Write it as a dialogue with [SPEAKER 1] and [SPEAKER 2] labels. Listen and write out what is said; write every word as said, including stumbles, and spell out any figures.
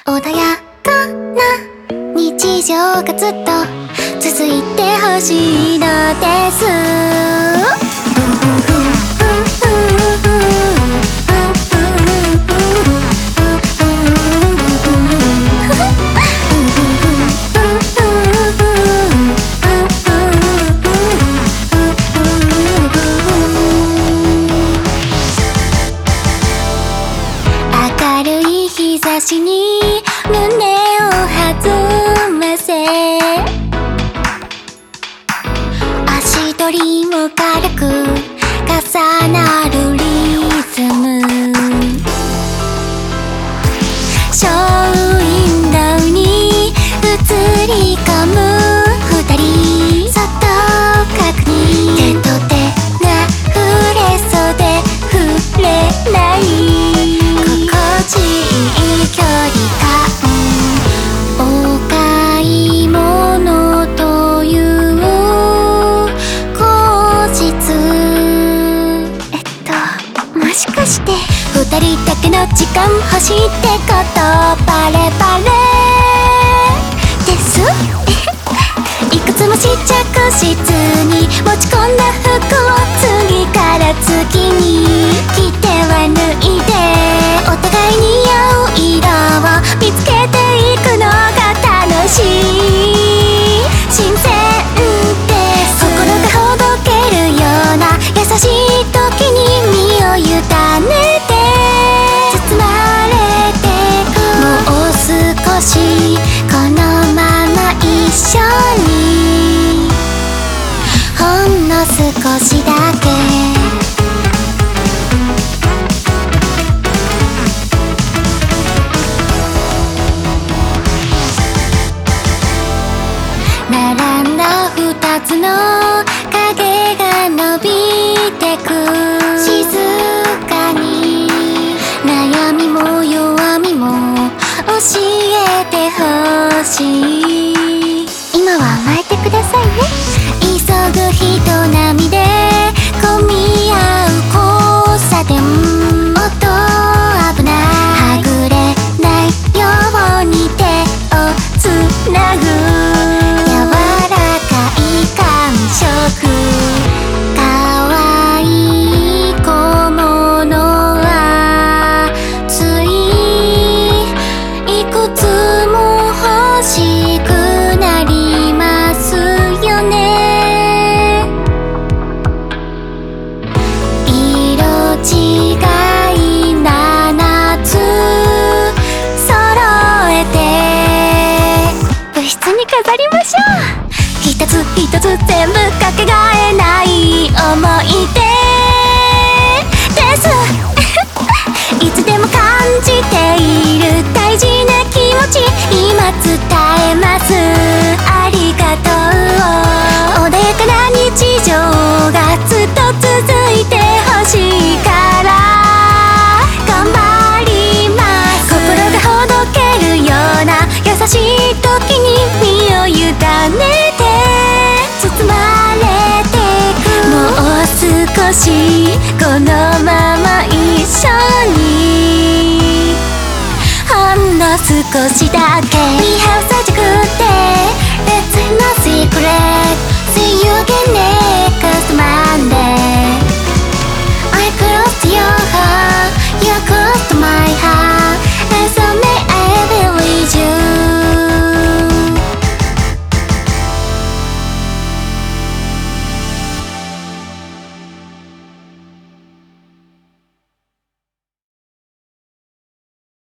[SPEAKER 1] 穏やかな日常がずっと続いてほしいのです。明るい日差しに胸を弾ませ、足取りも軽く重なるリズム、ショーウィンドウに映り込む二人、そっと確認、手と手が触れそうで触れない、心地いい距離感、お買い物という口実、えっともしかして二人だけの時間欲しいってことバレバレですいくつも試着室に持ち込んだ服を次から次に着ては脱いで、お互いに合う色を見つけていくのが楽しい、新鮮です。心がほどけるような優しい時に身を委ねて包まれてく、もう少しこのまま一緒に、ほんの少しだけ並んだ二つの影が伸びてく、静かに悩みも弱みも教えてほしい、今は甘えてくださいね。急ぐ人波で混み合う交差点、音危ない、はぐれないように手をつなぐ、柔らかい感触、かわいい小物はついいくつも欲しくなりますよね。色違いななつ揃えて部室に飾りましょう。一つ一つ全部かけがえない思い出ですいつでも感じている大事な気持ち、今伝えます、ありがとうを、穏やかな日常がずっと続いてほしいから頑張ります。心がほどけるような優しい時に身を委ねて包まれてく、もう少しこのまま一緒に、ほんの少しだけ We have such a good day, let's no secret, see you again next